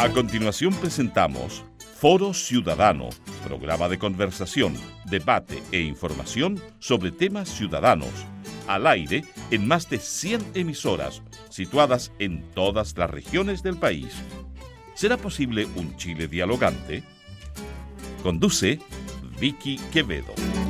A continuación presentamos Foro Ciudadano, programa de conversación, debate e información sobre temas ciudadanos, al aire en más de 100 emisoras situadas en todas las regiones del país. ¿Será posible un Chile dialogante? Conduce Vicky Quevedo.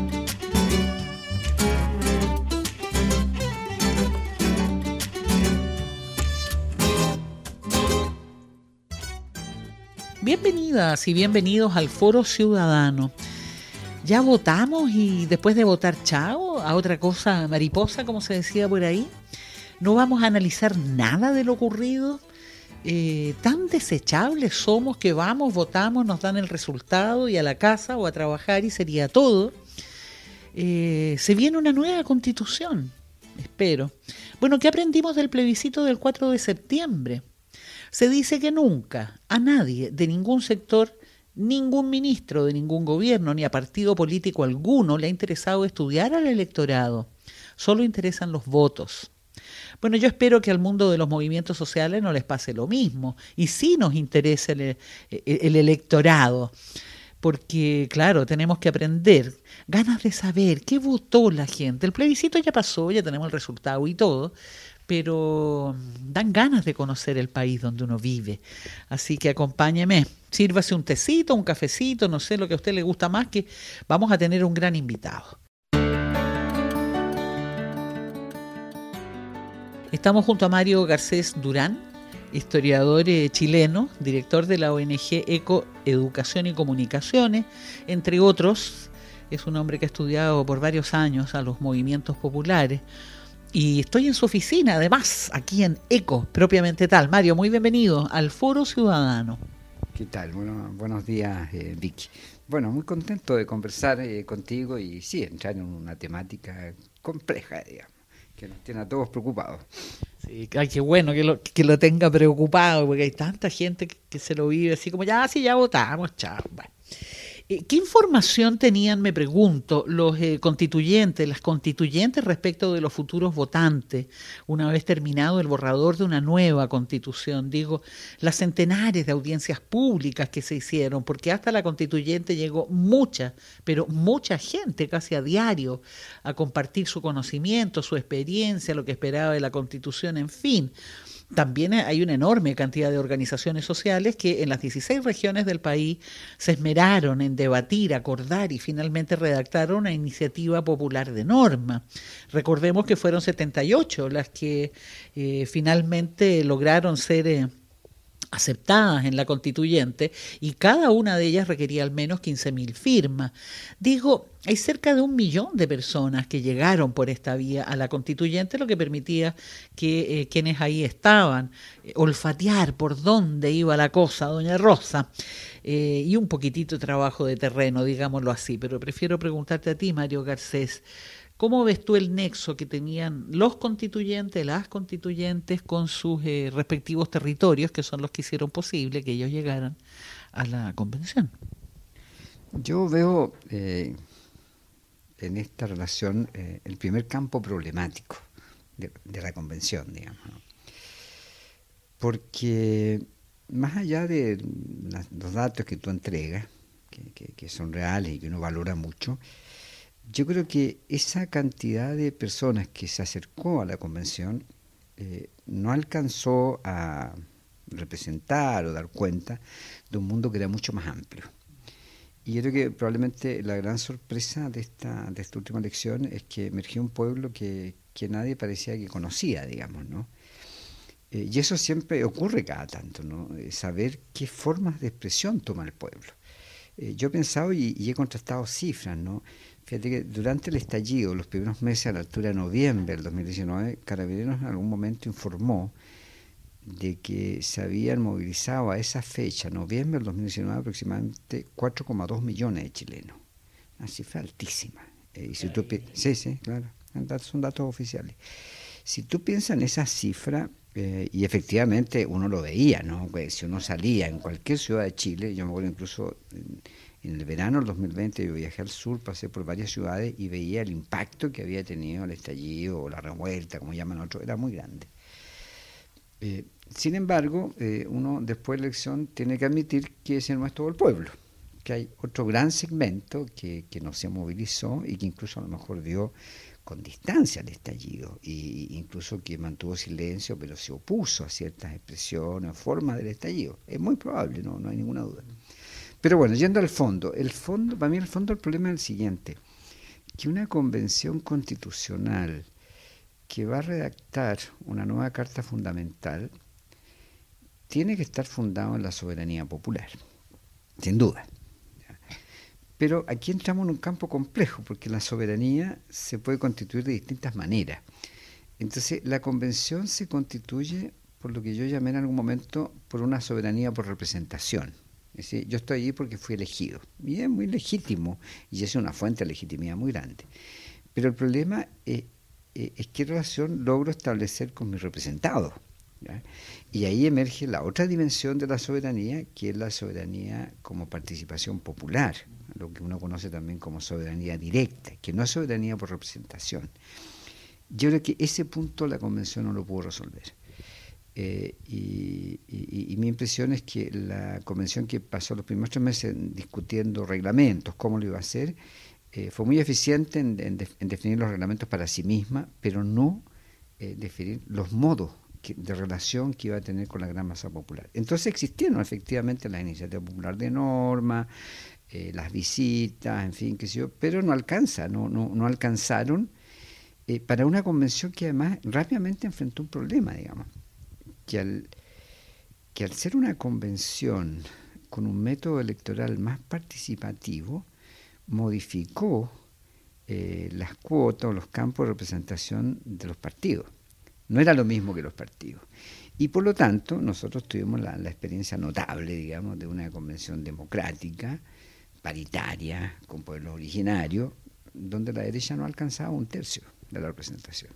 Bienvenidas y bienvenidos al Foro Ciudadano. Ya votamos y después de votar, chao, a otra cosa mariposa, como se decía por ahí. No vamos a analizar nada de lo ocurrido. Tan desechables somos que vamos, votamos, nos dan el resultado y a la casa o a trabajar y sería todo. Se viene una nueva constitución, espero. Bueno, ¿qué aprendimos del plebiscito del 4 de septiembre? Se dice que nunca a nadie de ningún sector, ningún ministro de ningún gobierno ni a partido político alguno le ha interesado estudiar al electorado. Solo interesan los votos. Bueno, yo espero que al mundo de los movimientos sociales no les pase lo mismo y sí nos interese el electorado. Porque, claro, tenemos que aprender, ganas de saber qué votó la gente. El plebiscito ya pasó, ya tenemos el resultado y todo, pero dan ganas de conocer el país donde uno vive. Así que acompáñeme, sírvase un tecito, un cafecito, no sé lo que a usted le gusta más, que vamos a tener un gran invitado. Estamos junto a Mario Garcés Durán, historiador chileno, director de la ONG ECO Educación y Comunicaciones, entre otros. Es un hombre que ha estudiado por varios años a los movimientos populares. Y estoy en su oficina, además, aquí en ECO, propiamente tal. Mario, muy bienvenido al Foro Ciudadano. ¿Qué tal? Bueno, buenos días, Vicky. Bueno, muy contento de conversar contigo y sí, entrar en una temática compleja, digamos, que nos tiene a todos preocupados. Sí, ay, qué bueno que lo tenga preocupado, porque hay tanta gente que se lo vive así como, ya, sí, ya votamos, chao. Bueno. ¿Qué información tenían, me pregunto, los constituyentes, las constituyentes respecto de los futuros votantes, una vez terminado el borrador de una nueva constitución? Digo, las centenares de audiencias públicas que se hicieron, porque hasta la constituyente llegó mucha, pero mucha gente, casi a diario, a compartir su conocimiento, su experiencia, lo que esperaba de la constitución, en fin. También hay una enorme cantidad de organizaciones sociales que en las 16 regiones del país se esmeraron en debatir, acordar y finalmente redactaron una iniciativa popular de norma. Recordemos que fueron 78 las que finalmente lograron ser aceptadas en la constituyente y cada una de ellas requería al menos 15.000 firmas. Digo, hay cerca de 1 millón de personas que llegaron por esta vía a la constituyente, lo que permitía que quienes ahí estaban olfatear por dónde iba la cosa, doña Rosa, y un poquitito de trabajo de terreno, digámoslo así. Pero prefiero preguntarte a ti, Mario Garcés, ¿cómo ves tú el nexo que tenían los constituyentes, las constituyentes con sus respectivos territorios, que son los que hicieron posible que ellos llegaran a la convención? Yo veo en esta relación el primer campo problemático de la convención, digamos, ¿no? Porque más allá de los datos que tú entregas, que son reales y que uno valora mucho, yo creo que esa cantidad de personas que se acercó a la convención no alcanzó a representar o dar cuenta de un mundo que era mucho más amplio. Y yo creo que probablemente la gran sorpresa de esta última elección es que emergió un pueblo que nadie parecía que conocía, digamos, ¿no? Y eso siempre ocurre cada tanto, ¿no? Saber qué formas de expresión toma el pueblo. Yo he pensado y he contrastado cifras, ¿no? Fíjate que durante el estallido, los primeros meses a la altura de noviembre del 2019, Carabineros en algún momento informó de que se habían movilizado a esa fecha, noviembre del 2019, aproximadamente 4,2 millones de chilenos. Una cifra altísima. Si tú sí, claro, son datos oficiales. Si tú piensas en esa cifra, y efectivamente uno lo veía, ¿no? Pues si uno salía en cualquier ciudad de Chile, yo me acuerdo incluso en el verano del 2020 yo viajé al sur, pasé por varias ciudades y veía el impacto que había tenido el estallido o la revuelta, como llaman otros, era muy grande. Sin embargo, uno después de la elección tiene que admitir que ese no es todo el pueblo, que hay otro gran segmento que no se movilizó y que incluso a lo mejor vio con distancia al estallido, e incluso que mantuvo silencio, pero se opuso a ciertas expresiones o formas del estallido. Es muy probable, no hay ninguna duda. Pero bueno, yendo al fondo, para mí el fondo del problema es el siguiente, que una convención constitucional que va a redactar una nueva carta fundamental tiene que estar fundado en la soberanía popular, sin duda. Pero aquí entramos en un campo complejo, porque la soberanía se puede constituir de distintas maneras. Entonces, la convención se constituye, por lo que yo llamé en algún momento, por una soberanía por representación. Es decir, yo estoy allí porque fui elegido, y es muy legítimo, y es una fuente de legitimidad muy grande. Pero el problema es qué relación logro establecer con mis representados, ¿ya? Y ahí emerge la otra dimensión de la soberanía, que es la soberanía como participación popular, lo que uno conoce también como soberanía directa, que no es soberanía por representación. Yo creo que ese punto la Convención no lo pudo resolver. Y mi impresión es que la Convención, que pasó los primeros 3 meses discutiendo reglamentos, cómo lo iba a hacer, fue muy eficiente en definir los reglamentos para sí misma, pero no definir los modos de relación que iba a tener con la gran masa popular. Entonces existieron efectivamente las iniciativas populares de norma, las visitas, en fin, qué sé yo, pero no alcanzaron para una convención que además rápidamente enfrentó un problema, digamos, que al ser una convención con un método electoral más participativo, modificó las cuotas o los campos de representación de los partidos. No era lo mismo que los partidos. Y por lo tanto, nosotros tuvimos la experiencia notable, digamos, de una convención democrática, paritaria, con pueblos originarios, donde la derecha no alcanzaba 1/3 de la representación.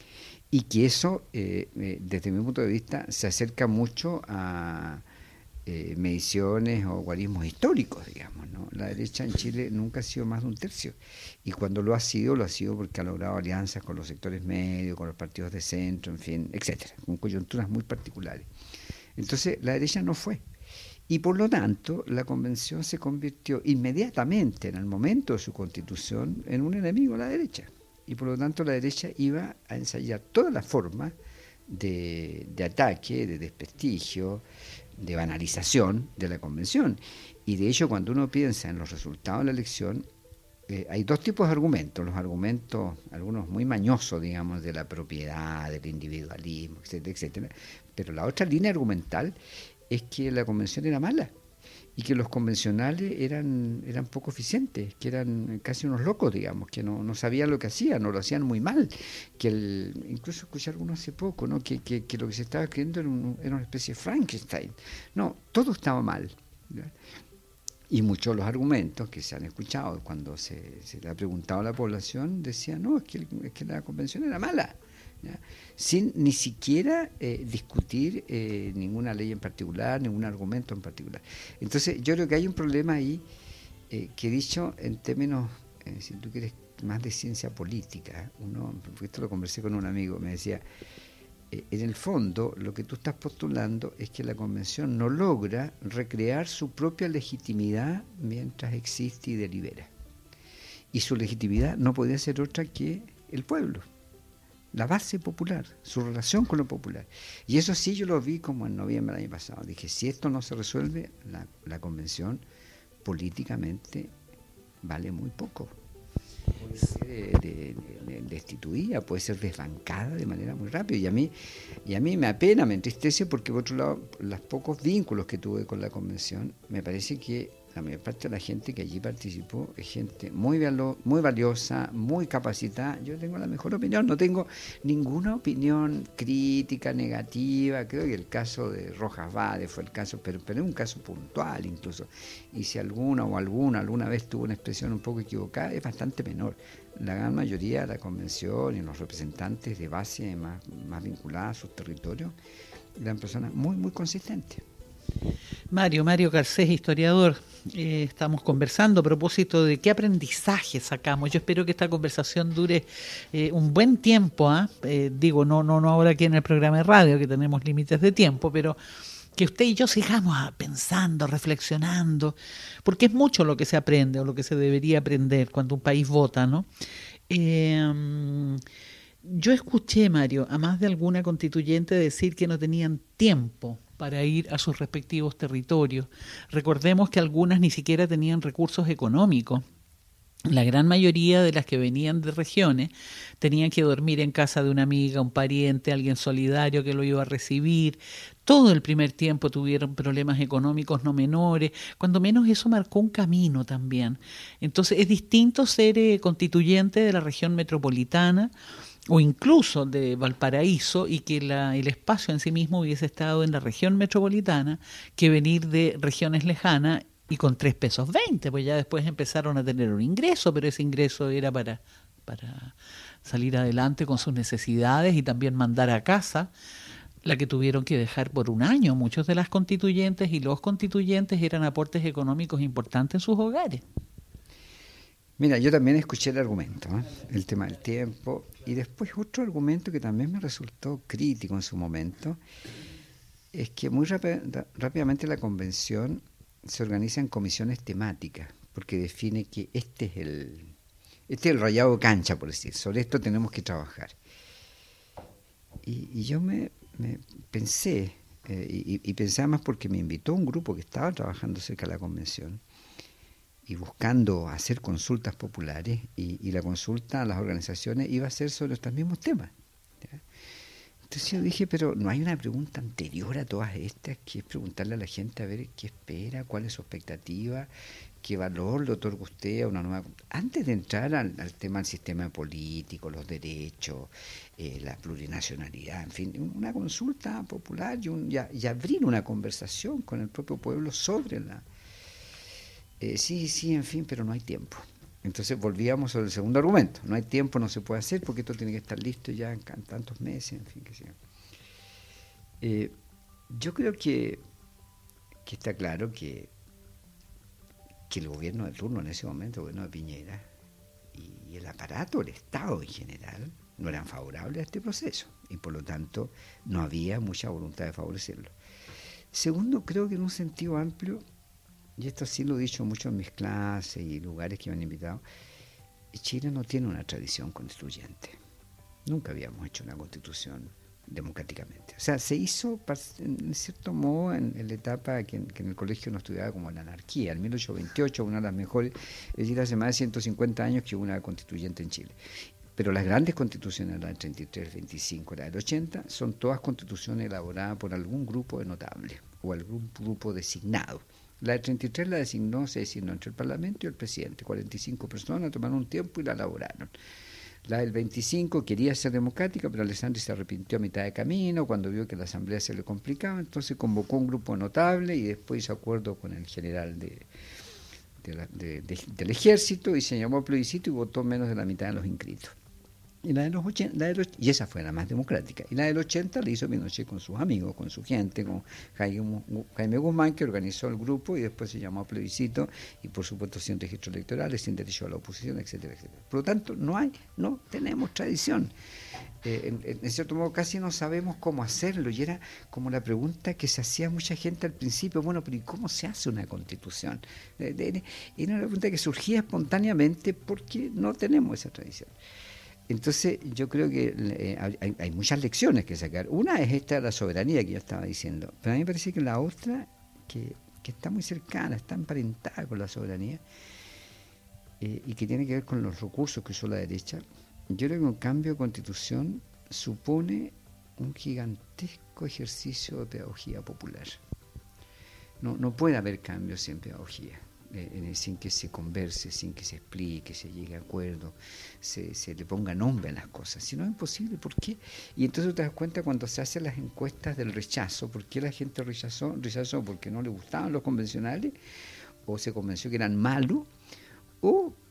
Y que eso, desde mi punto de vista, se acerca mucho a mediciones o guarismos históricos, digamos, ¿no? La derecha en Chile nunca ha sido más de 1/3. Y cuando lo ha sido porque ha logrado alianzas con los sectores medios, con los partidos de centro, en fin, etcétera, con coyunturas muy particulares. Entonces, la derecha no fue. Y por lo tanto, la convención se convirtió inmediatamente, en el momento de su constitución, en un enemigo de la derecha. Y por lo tanto, la derecha iba a ensayar todas las formas de ataque, de desprestigio, de banalización de la convención. Y de hecho, cuando uno piensa en los resultados de la elección, hay 2 tipos de argumentos. Los argumentos, algunos muy mañosos, digamos, de la propiedad, del individualismo, etcétera, etcétera. Pero la otra línea argumental es que la convención era mala y que los convencionales eran poco eficientes, que eran casi unos locos, digamos, que no sabían lo que hacían, o lo hacían muy mal, incluso escuché algunos hace poco, ¿no? que lo que se estaba escribiendo era una especie de Frankenstein. No, todo estaba mal, ¿ya? Y muchos de los argumentos que se han escuchado cuando se le ha preguntado a la población decían, no, es que la convención era mala, ¿ya? Sin ni siquiera discutir ninguna ley en particular, ningún argumento en particular. Entonces yo creo que hay un problema ahí que he dicho en términos, si tú quieres, más de ciencia política. Porque esto lo conversé con un amigo, me decía, en el fondo lo que tú estás postulando es que la convención no logra recrear su propia legitimidad mientras existe y delibera. Y su legitimidad no podía ser otra que el pueblo, la base popular, su relación con lo popular. Y eso sí yo lo vi como en noviembre del año pasado. Dije, si esto no se resuelve, la convención políticamente vale muy poco. Puede ser destituida, puede ser desbancada de manera muy rápida. Y a mí me apena, me entristece, porque por otro lado, los pocos vínculos que tuve con la convención, me parece que la mayor parte de la gente que allí participó es gente muy valiosa, muy capacitada. Yo tengo la mejor opinión, no tengo ninguna opinión crítica, negativa. Creo que el caso de Rojas Vade fue el caso, pero es un caso puntual incluso. Y si alguna vez tuvo una expresión un poco equivocada, es bastante menor. La gran mayoría de la convención y los representantes de base más vinculadas a sus territorios eran personas muy, muy consistentes. Mario Garcés, historiador. Estamos conversando a propósito de qué aprendizaje sacamos. Yo espero que esta conversación dure un buen tiempo. Digo, no ahora aquí en el programa de radio, que tenemos límites de tiempo, pero que usted y yo sigamos pensando, reflexionando, porque es mucho lo que se aprende o lo que se debería aprender cuando un país vota, ¿no? Yo escuché, Mario, a más de alguna constituyente decir que no tenían tiempo para ir a sus respectivos territorios. Recordemos que algunas ni siquiera tenían recursos económicos. La gran mayoría de las que venían de regiones tenían que dormir en casa de una amiga, un pariente, alguien solidario que lo iba a recibir. Todo el primer tiempo tuvieron problemas económicos no menores, cuando menos eso marcó un camino también. Entonces es distinto ser constituyente de la región metropolitana o incluso de Valparaíso y que el espacio en sí mismo hubiese estado en la región metropolitana que venir de regiones lejanas y con 3 pesos 20, pues ya después empezaron a tener un ingreso, pero ese ingreso era para salir adelante con sus necesidades y también mandar a casa la que tuvieron que dejar por un año. Muchos de las constituyentes y los constituyentes eran aportes económicos importantes en sus hogares. Mira, yo también escuché el argumento, el tema del tiempo, y después otro argumento que también me resultó crítico en su momento, es que muy rápidamente la convención se organiza en comisiones temáticas, porque define que este es el rayado de cancha, por decir, sobre esto tenemos que trabajar. Y yo me pensé, y pensaba más porque me invitó un grupo que estaba trabajando cerca de la convención, y buscando hacer consultas populares, y la consulta a las organizaciones iba a ser sobre estos mismos temas. ¿Ya? Entonces yo dije, pero ¿no hay una pregunta anterior a todas estas, que es preguntarle a la gente a ver qué espera, cuál es su expectativa, qué valor le otorga usted a una nueva... Antes de entrar al tema del sistema político, los derechos, la plurinacionalidad, en fin, una consulta popular y abrir una conversación con el propio pueblo sobre la... sí, en fin, pero no hay tiempo. Entonces volvíamos sobre el segundo argumento. No hay tiempo, no se puede hacer porque esto tiene que estar listo ya en tantos meses, en fin, que sea. Yo creo que está claro que el gobierno de turno en ese momento, el gobierno de Piñera y el aparato, el Estado en general, no eran favorables a este proceso y por lo tanto no había mucha voluntad de favorecerlo. Segundo, creo que en un sentido amplio, y esto sí lo he dicho mucho en mis clases y lugares que me han invitado, Chile no tiene una tradición constituyente. Nunca habíamos hecho una constitución democráticamente. O sea, se hizo en cierto modo en la etapa que en el colegio nos estudiaba como la anarquía. En 1828, una de las mejores, es decir, hace más de 150 años que hubo una constituyente en Chile. Pero las grandes constituciones, la del 33, 25, la del 80, son todas constituciones elaboradas por algún grupo de notables o algún grupo designado. La del 33 se designó entre el Parlamento y el presidente. 45 personas tomaron un tiempo y la elaboraron. La del 25 quería ser democrática, pero Alessandri se arrepintió a mitad de camino cuando vio que la asamblea se le complicaba, entonces convocó un grupo notable y después hizo acuerdo con el general del ejército y se llamó a plebiscito y votó menos de la mitad de los inscritos. Y la de los 80, y esa fue la más democrática. Y la del 80 la hizo Pinochet con sus amigos, con su gente, con Jaime Guzmán, que organizó el grupo y después se llamó a plebiscito y por supuesto sin registro electoral, sin derecho a la oposición, etcétera, etcétera. Por lo tanto, no tenemos tradición. En cierto modo casi no sabemos cómo hacerlo y era como la pregunta que se hacía mucha gente al principio, bueno, pero ¿y cómo se hace una constitución? Era una pregunta que surgía espontáneamente porque no tenemos esa tradición. Entonces yo creo que hay muchas lecciones que sacar. Una es esta de la soberanía que yo estaba diciendo, pero a mí me parece que la otra, que está muy cercana, está emparentada con la soberanía, y que tiene que ver con los recursos que usó la derecha. Yo creo que un cambio de constitución supone un gigantesco ejercicio de pedagogía popular. No puede haber cambios sin pedagogía. Sin que se converse, sin que se explique, se llegue a acuerdo, se le ponga nombre a las cosas. Si no es imposible, ¿por qué? Y entonces te das cuenta cuando se hacen las encuestas del rechazo, ¿por qué la gente rechazó? Porque no le gustaban los convencionales, o se convenció que eran malos, o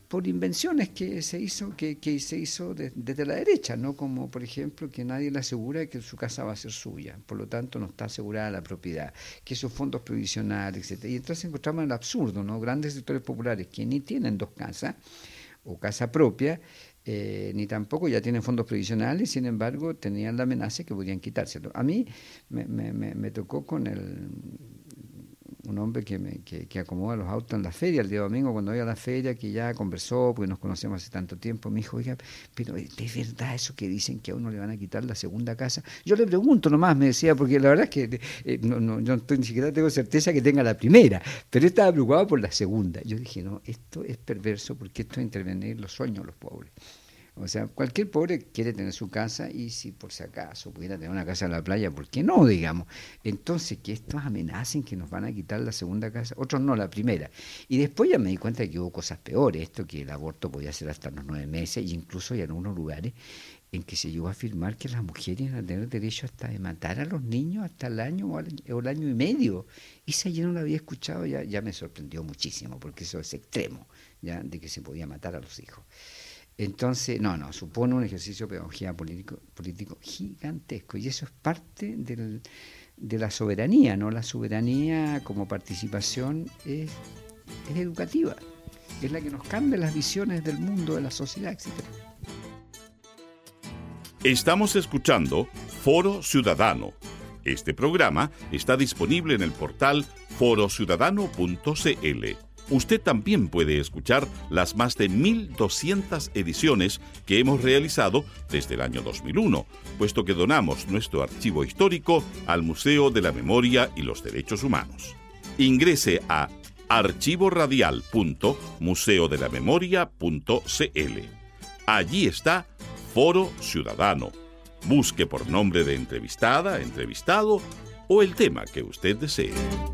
por invenciones que se hizo desde la derecha, ¿no? Como por ejemplo que nadie le asegura que su casa va a ser suya, por lo tanto no está asegurada la propiedad, que esos fondos provisionales, etcétera. Y entonces encontramos el absurdo, ¿no? Grandes sectores populares que ni tienen dos casas o casa propia, ni tampoco ya tienen fondos previsionales, sin embargo tenían la amenaza que podían quitárselo. A mí me tocó con un hombre que acomoda los autos en la feria el día domingo, cuando voy a la feria, que ya conversó, porque nos conocemos hace tanto tiempo, me dijo, oiga, pero ¿es verdad eso que dicen que a uno le van a quitar la segunda casa? Yo le pregunto nomás, me decía, porque la verdad es que yo ni siquiera tengo certeza que tenga la primera, pero estaba preocupado por la segunda. Yo dije, no, esto es perverso, porque esto es intervenir los sueños de los pobres. O sea, cualquier pobre quiere tener su casa y si por si acaso pudiera tener una casa en la playa, ¿por qué no, digamos? Entonces, que estos amenacen que nos van a quitar la segunda casa, otros no, la primera. Y después ya me di cuenta de que hubo cosas peores, esto que el aborto podía ser hasta los 9 meses, y incluso hay algunos lugares en que se llegó a afirmar que las mujeres iban a tener derecho hasta de matar a los niños hasta el año o el año y medio. Esa yo no la había escuchado, ya me sorprendió muchísimo, porque eso es extremo, ya, de que se podía matar a los hijos. Entonces, supone un ejercicio de pedagogía político gigantesco, y eso es parte de la soberanía, ¿no? La soberanía como participación es educativa, es la que nos cambia las visiones del mundo, de la sociedad, etc. Estamos escuchando Foro Ciudadano. Este programa está disponible en el portal forociudadano.cl. Usted también puede escuchar las más de 1.200 ediciones que hemos realizado desde el año 2001, puesto que donamos nuestro archivo histórico al Museo de la Memoria y los Derechos Humanos. Ingrese a archivoradial.museodelamemoria.cl. Allí está Foro Ciudadano. Busque por nombre de entrevistada, entrevistado o el tema que usted desee.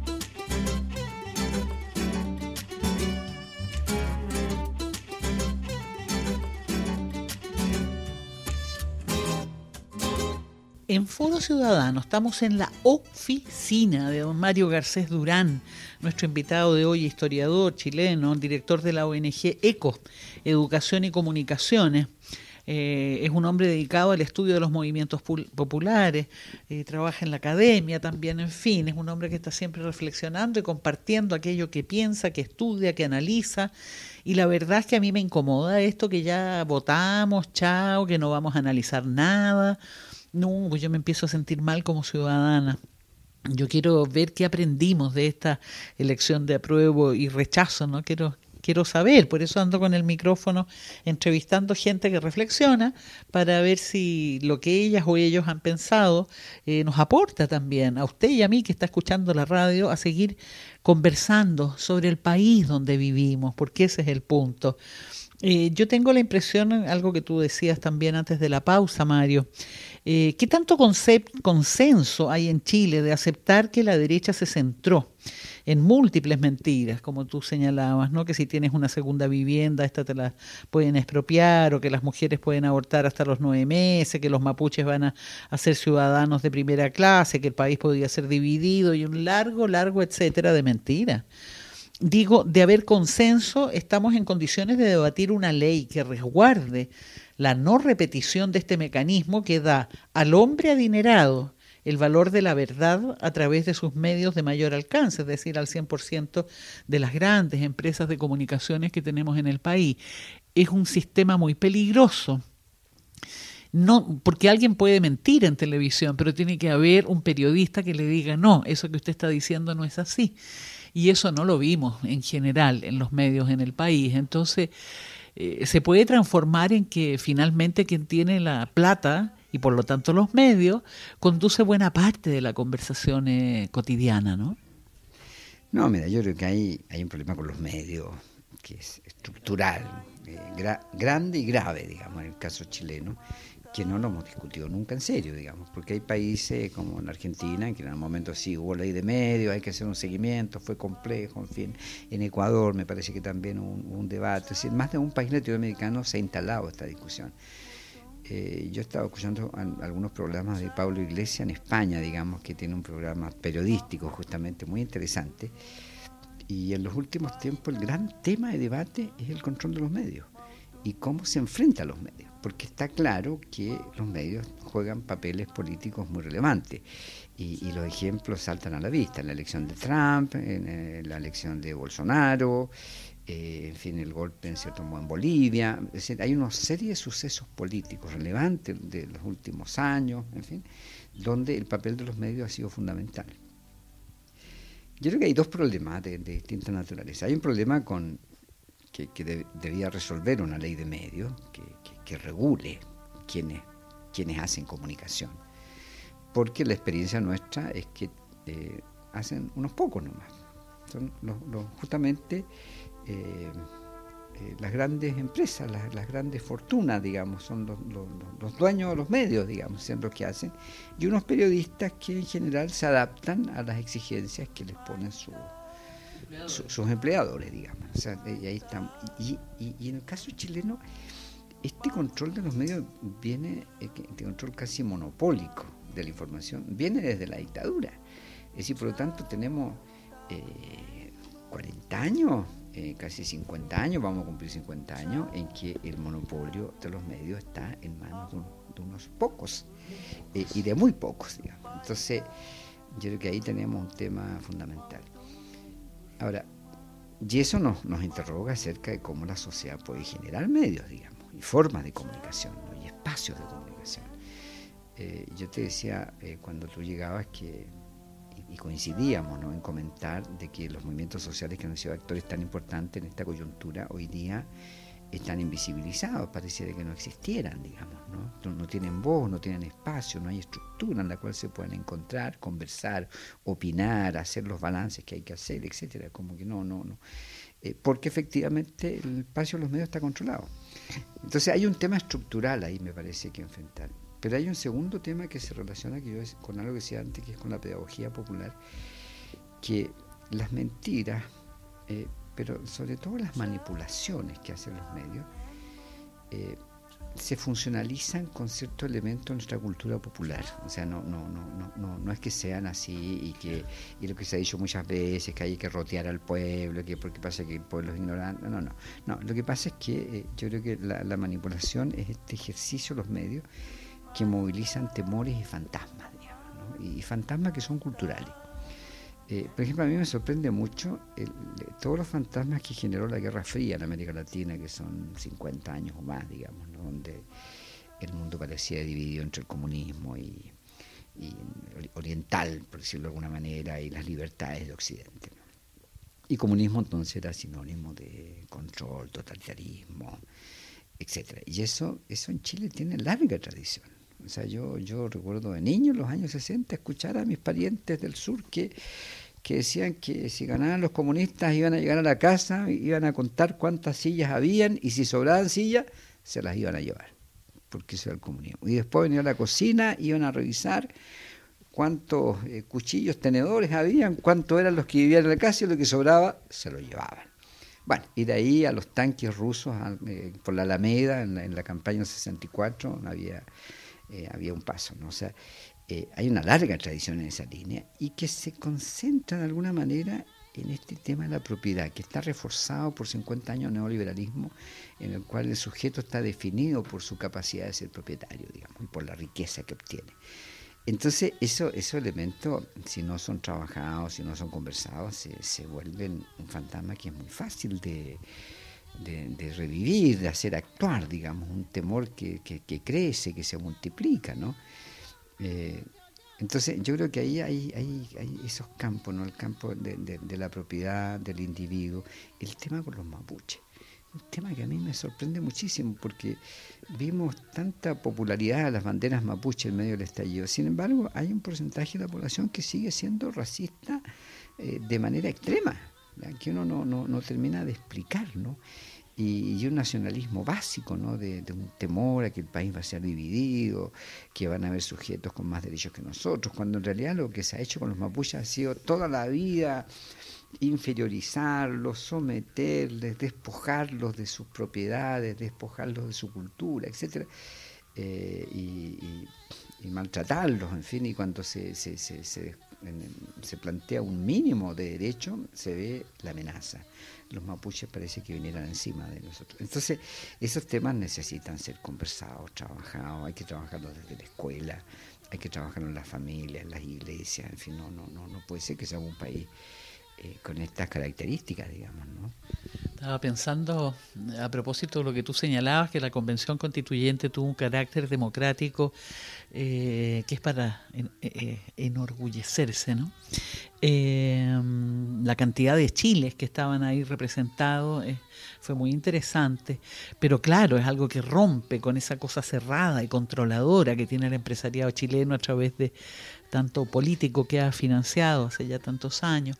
En Foro Ciudadano estamos en la oficina de don Mario Garcés Durán, nuestro invitado de hoy, historiador chileno, director de la ONG ECO, Educación y Comunicaciones. Es un hombre dedicado al estudio de los movimientos populares, trabaja en la academia también, en fin, es un hombre que está siempre reflexionando y compartiendo aquello que piensa, que estudia, que analiza. Y la verdad es que a mí me incomoda esto que ya votamos, chao, que no vamos a analizar nada. No, pues yo me empiezo a sentir mal como ciudadana. Yo quiero ver qué aprendimos de esta elección de apruebo y rechazo, ¿no? Quiero saber, por eso ando con el micrófono entrevistando gente que reflexiona para ver si lo que ellas o ellos han pensado nos aporta también a usted y a mí que está escuchando la radio a seguir conversando sobre el país donde vivimos, porque ese es el punto. Yo tengo la impresión, algo que tú decías también antes de la pausa, Mario, ¿qué tanto consenso hay en Chile de aceptar que la derecha se centró en múltiples mentiras, como tú señalabas, ¿no? Que si tienes una segunda vivienda, esta te la pueden expropiar, o que las mujeres pueden abortar hasta los 9 meses, que los mapuches van a ser ciudadanos de primera clase, que el país podría ser dividido, y un largo, etcétera, de mentiras. Digo, de haber consenso, estamos en condiciones de debatir una ley que resguarde la no repetición de este mecanismo que da al hombre adinerado el valor de la verdad a través de sus medios de mayor alcance, es decir, al 100% de las grandes empresas de comunicaciones que tenemos en el país. Es un sistema muy peligroso. No, porque alguien puede mentir en televisión, pero tiene que haber un periodista que le diga, no, eso que usted está diciendo no es así. Y eso no lo vimos en general en los medios en el país. Entonces, se puede transformar en que finalmente quien tiene la plata y por lo tanto los medios conduce buena parte de la conversación cotidiana, ¿no? No, mira, yo creo que hay un problema con los medios que es estructural, grande y grave, digamos, en el caso chileno, que no lo hemos discutido nunca en serio, digamos, porque hay países como en Argentina, en que en el momento sí hubo ley de medios, hay que hacer un seguimiento, fue complejo, en fin. En Ecuador me parece que también hubo un debate, es decir, más de un país latinoamericano se ha instalado esta discusión. Yo he estado escuchando algunos programas de Pablo Iglesias en España, digamos, que tiene un programa periodístico justamente muy interesante, Y en los últimos tiempos el gran tema de debate es el control de los medios y cómo se enfrenta a los medios, porque está claro que los medios juegan papeles políticos muy relevantes y los ejemplos saltan a la vista, en la elección de Trump, en la elección de Bolsonaro, en fin, el golpe en cierto modo en Bolivia. Es decir, hay una serie de sucesos políticos relevantes de los últimos años, en fin, donde el papel de los medios ha sido fundamental. Yo creo que hay dos problemas de distinta naturaleza. Hay un problema que debería resolver una ley de medios que regule quienes hacen comunicación, porque la experiencia nuestra es que hacen unos pocos nomás. Son justamente las grandes empresas, las grandes fortunas, digamos, son los dueños de los medios, digamos, son los que hacen, y unos periodistas que en general se adaptan a las exigencias que les ponen sus empleadores, digamos. O sea, y ahí estamos. Y en el caso chileno, este control de los medios viene, este control casi monopólico de la información, viene desde la dictadura. Es decir, por lo tanto, tenemos 40 años, casi 50 años, vamos a cumplir 50 años, en que el monopolio de los medios está en manos de unos pocos, y de muy pocos, digamos. Entonces, yo creo que ahí tenemos un tema fundamental. Ahora, y eso nos interroga acerca de cómo la sociedad puede generar medios, digamos, y formas de comunicación, ¿no? Y espacios de comunicación. Yo te decía cuando tú llegabas y coincidíamos, ¿no?, en comentar de que los movimientos sociales que han sido actores tan importantes en esta coyuntura hoy día están invisibilizados, pareciera que no existieran, digamos, ¿no? No tienen voz, no tienen espacio, no hay estructura en la cual se puedan encontrar, conversar, opinar, hacer los balances que hay que hacer, etcétera, como que no. Porque efectivamente el espacio de los medios está controlado. Entonces hay un tema estructural ahí, me parece, que enfrentar. Pero hay un segundo tema que se relaciona con algo que decía antes, que es con la pedagogía popular, que las mentiras, pero sobre todo las manipulaciones que hacen los medios, se funcionalizan con ciertos elementos de nuestra cultura popular. O sea, no es que sean así y lo que se ha dicho muchas veces, que hay que rotear al pueblo, que porque pasa que el pueblo es ignorante. No, lo que pasa es que yo creo que la manipulación es este ejercicio de los medios que movilizan temores y fantasmas, digamos, ¿no? Y fantasmas que son culturales. Por ejemplo, a mí me sorprende mucho todos los fantasmas que generó la Guerra Fría en América Latina, que son 50 años o más, digamos, ¿no?, donde el mundo parecía dividido entre el comunismo y oriental, por decirlo de alguna manera, y las libertades de Occidente, ¿no? Y comunismo entonces era sinónimo de control, totalitarismo, etcétera. Y eso en Chile tiene larga tradición. O sea, yo recuerdo de niño, en los años 60, escuchar a mis parientes del sur que decían que si ganaban los comunistas iban a llegar a la casa, iban a contar cuántas sillas habían y si sobraban sillas, se las iban a llevar, porque eso era el comunismo. Y después venía a la cocina, iban a revisar cuántos cuchillos, tenedores habían, cuántos eran los que vivían en la casa y lo que sobraba se lo llevaban. Bueno, y de ahí a los tanques rusos por la Alameda, en la campaña del 64, había un paso, ¿no? O sea, hay una larga tradición en esa línea y que se concentra de alguna manera en este tema de la propiedad, que está reforzado por 50 años de neoliberalismo, en el cual el sujeto está definido por su capacidad de ser propietario, digamos, y por la riqueza que obtiene. Entonces, esos elementos, si no son trabajados, si no son conversados, se vuelven un fantasma que es muy fácil de revivir, de hacer actuar, digamos, un temor que crece, que se multiplica, ¿no? Entonces yo creo que ahí hay esos campos, ¿no? El campo de la propiedad, del individuo, el tema con los mapuches, un tema que a mí me sorprende muchísimo porque vimos tanta popularidad a las banderas mapuche en medio del estallido. Sin embargo, hay un porcentaje de la población que sigue siendo racista de manera extrema, ¿ya?, que uno no termina de explicar, ¿no? Y un nacionalismo básico, ¿no?, de un temor a que el país va a ser dividido, que van a haber sujetos con más derechos que nosotros, cuando en realidad lo que se ha hecho con los mapuches ha sido toda la vida inferiorizarlos, someterles, despojarlos de sus propiedades, despojarlos de su cultura, etcétera, y maltratarlos, en fin, y cuando se se plantea un mínimo de derecho, se ve la amenaza. Los mapuches parece que vinieran encima de nosotros. Entonces, esos temas necesitan ser conversados, trabajados, hay que trabajarlos desde la escuela, hay que trabajarlo en las familias, en las iglesias, en fin, no puede ser que sea un país con estas características, digamos, ¿no? Estaba pensando, a propósito de lo que tú señalabas, que la Convención Constituyente tuvo un carácter democrático que es para enorgullecerse, ¿no? La cantidad de chiles que estaban ahí representados fue muy interesante, pero claro, es algo que rompe con esa cosa cerrada y controladora que tiene el empresariado chileno a través de tanto político que ha financiado hace ya tantos años.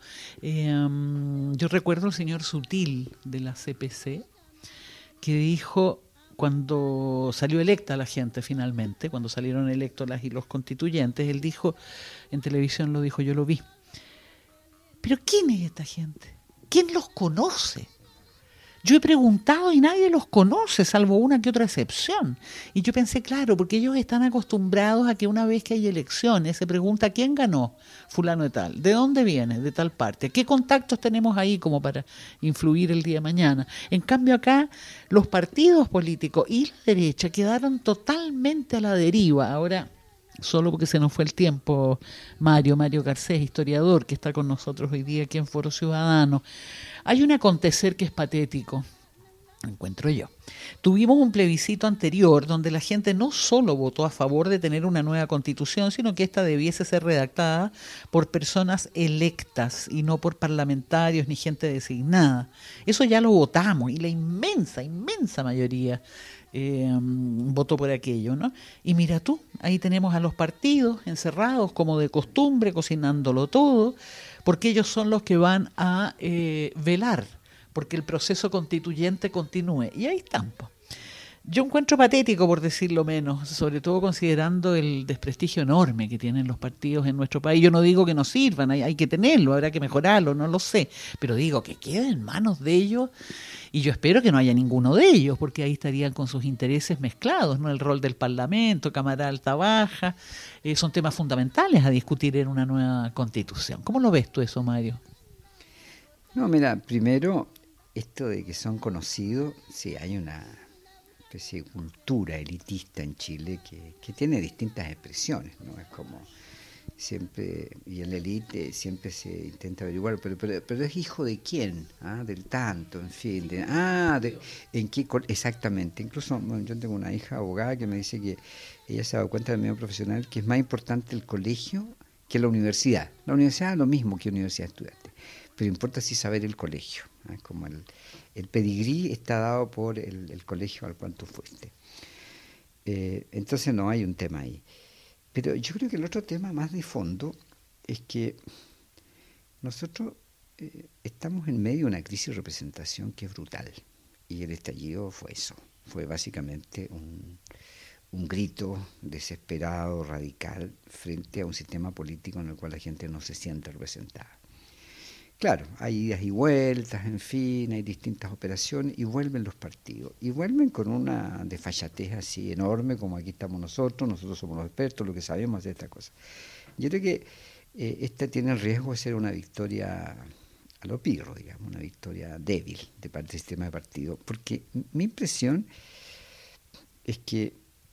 Yo recuerdo al señor Sutil de la CPC que dijo, cuando salió electa la gente finalmente, cuando salieron electos las y los constituyentes, él dijo, en televisión lo dijo, yo lo vi, pero ¿quién es esta gente? ¿Quién los conoce? Yo he preguntado y nadie los conoce, salvo una que otra excepción. Y yo pensé, claro, porque ellos están acostumbrados a que una vez que hay elecciones se pregunta quién ganó, fulano de tal, de dónde viene, de tal parte, qué contactos tenemos ahí como para influir el día de mañana. En cambio acá los partidos políticos y la derecha quedaron totalmente a la deriva. Ahora, solo porque se nos fue el tiempo, Mario Garcés, historiador, que está con nosotros hoy día aquí en Foro Ciudadano, hay un acontecer que es patético, encuentro yo. Tuvimos un plebiscito anterior donde la gente no solo votó a favor de tener una nueva constitución, sino que ésta debiese ser redactada por personas electas y no por parlamentarios ni gente designada. Eso ya lo votamos y la inmensa mayoría votó por aquello, ¿no? Y mira tú, ahí tenemos a los partidos encerrados como de costumbre, cocinándolo todo, porque ellos son los que van a velar porque el proceso constituyente continúe. Y ahí están, pues. Yo encuentro patético, por decirlo menos, sobre todo considerando el desprestigio enorme que tienen los partidos en nuestro país. Yo no digo que no sirvan, hay que tenerlo, habrá que mejorarlo, no lo sé, pero digo que quede en manos de ellos, y yo espero que no haya ninguno de ellos, porque ahí estarían con sus intereses mezclados, ¿no? El rol del Parlamento, Cámara Alta Baja, son temas fundamentales a discutir en una nueva Constitución. ¿Cómo lo ves tú eso, Mario? No, mira, primero, esto de que son conocidos, sí, hay una especie de cultura elitista en Chile que tiene distintas expresiones, ¿no? Es como siempre, y en la élite siempre se intenta averiguar, pero es hijo de quién, ¿ah? Del tanto, en fin, en qué, exactamente. Incluso bueno, yo tengo una hija abogada que me dice que ella se ha dado cuenta del medio profesional que es más importante el colegio que la universidad. La universidad es lo mismo que universidad de estudiantes, pero importa sí saber el colegio, ¿eh? Como el pedigrí está dado por el colegio al cual tú fuiste. Entonces no hay un tema ahí. Pero yo creo que el otro tema más de fondo es que nosotros estamos en medio de una crisis de representación que es brutal. Y el estallido fue eso. Fue básicamente un grito desesperado, radical, frente a un sistema político en el cual la gente no se siente representada. Claro, hay idas y vueltas, en fin, hay distintas operaciones y vuelven los partidos. Y vuelven con una desfachatez así enorme como aquí estamos nosotros somos los expertos, lo que sabemos de esta cosa. Yo creo que esta tiene el riesgo de ser una victoria a lo pirro, digamos, una victoria débil de parte del sistema de partido, porque mi impresión es que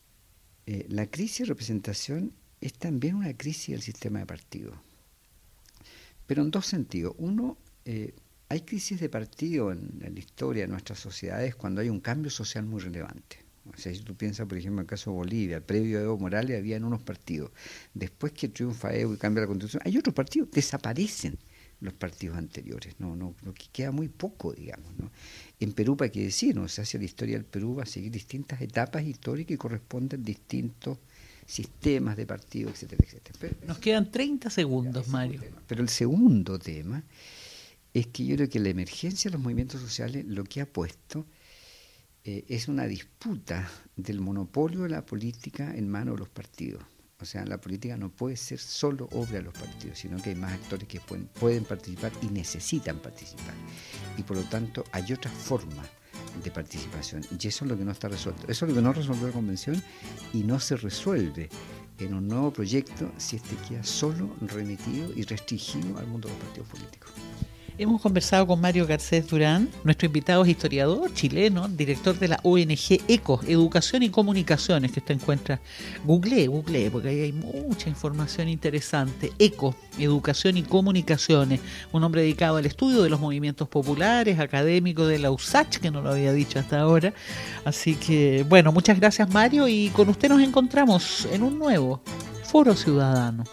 la crisis de representación es también una crisis del sistema de partido. Pero en dos sentidos. Uno, hay crisis de partido en la historia de nuestras sociedades cuando hay un cambio social muy relevante. O sea, si tú piensas, por ejemplo, en el caso de Bolivia, previo a Evo Morales habían unos partidos. Después que triunfa Evo y cambia la Constitución, hay otros partidos, desaparecen los partidos anteriores. No, que queda muy poco, digamos, ¿no? En Perú, para qué decir, ¿no? Se hace la historia del Perú, va a seguir distintas etapas históricas y corresponden distintos sistemas de partidos, etcétera, etcétera. Pero nos quedan 30 segundos, Mario. Pero el segundo tema es que yo creo que la emergencia de los movimientos sociales lo que ha puesto es una disputa del monopolio de la política en manos de los partidos. O sea, la política no puede ser solo obra de los partidos, sino que hay más actores que pueden participar y necesitan participar. Y por lo tanto hay otras formas de participación, y eso es lo que no está resuelto. Eso es lo que no resolvió la Convención y no se resuelve en un nuevo proyecto si este queda solo remitido y restringido al mundo de los partidos políticos. Hemos conversado con Mario Garcés Durán. Nuestro invitado es historiador chileno, director de la ONG ECO, Educación y Comunicaciones, que usted encuentra. Googleé, porque ahí hay mucha información interesante. ECO, Educación y Comunicaciones, un hombre dedicado al estudio de los movimientos populares, académico de la USACH, que no lo había dicho hasta ahora. Así que, bueno, muchas gracias, Mario, y con usted nos encontramos en un nuevo Foro Ciudadano.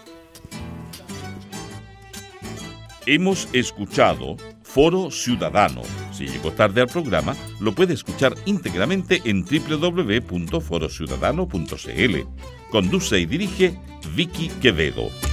Hemos escuchado Foro Ciudadano. Si llegó tarde al programa, lo puede escuchar íntegramente en www.forociudadano.cl. Conduce y dirige Vicky Quevedo.